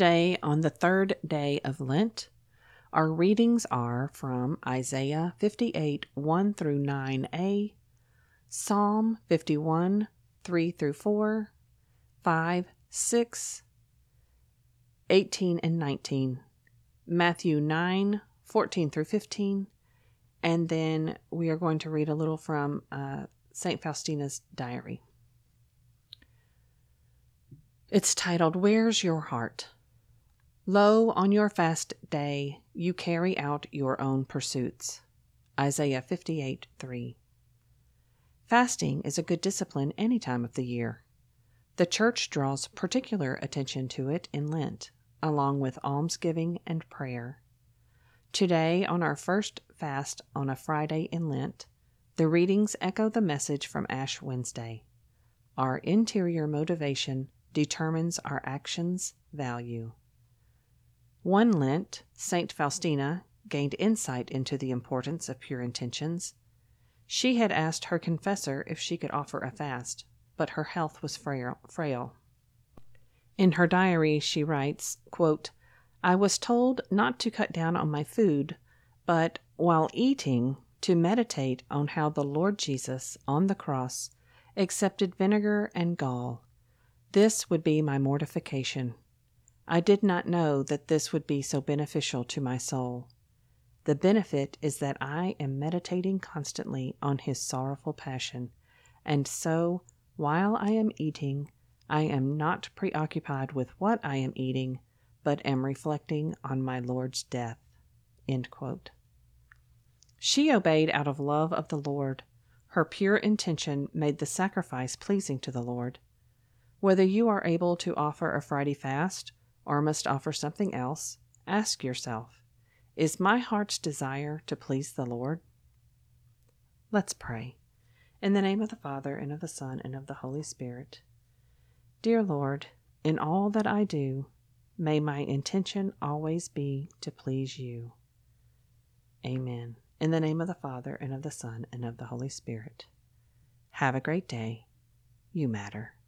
Today, on the third day of Lent, our readings are from Isaiah 58, 1 through 9a, Psalm 51, 3 through 4, 5, 6, 18 and 19, Matthew 9, 14 through 15, and then we are going to read a little from St. Faustina's diary. It's titled, Where's Your Heart? Lo, on your fast day, you carry out your own pursuits. Isaiah 58, 3. Fasting is a good discipline any time of the year. The Church draws particular attention to it in Lent, along with almsgiving and prayer. Today, on our first fast on a Friday in Lent, the readings echo the message from Ash Wednesday. Our interior motivation determines our actions' value. One Lent, St. Faustina gained insight into the importance of pure intentions. She had asked her confessor if she could offer a fast, but her health was frail. In her diary, she writes, quote, I was told not to cut down on my food, but while eating, to meditate on how the Lord Jesus, on the cross, accepted vinegar and gall. This would be my mortification. I did not know that this would be so beneficial to my soul. The benefit is that I am meditating constantly on his sorrowful passion, and so, while I am eating, I am not preoccupied with what I am eating, but am reflecting on my Lord's death. End quote. She obeyed out of love of the Lord. Her pure intention made the sacrifice pleasing to the Lord. Whether you are able to offer a Friday fast or must offer something else, ask yourself, is my heart's desire to please the Lord? Let's pray. In the name of the Father, and of the Son, and of the Holy Spirit. Dear Lord, in all that I do, may my intention always be to please you. Amen. In the name of the Father, and of the Son, and of the Holy Spirit. Have a great day. You matter.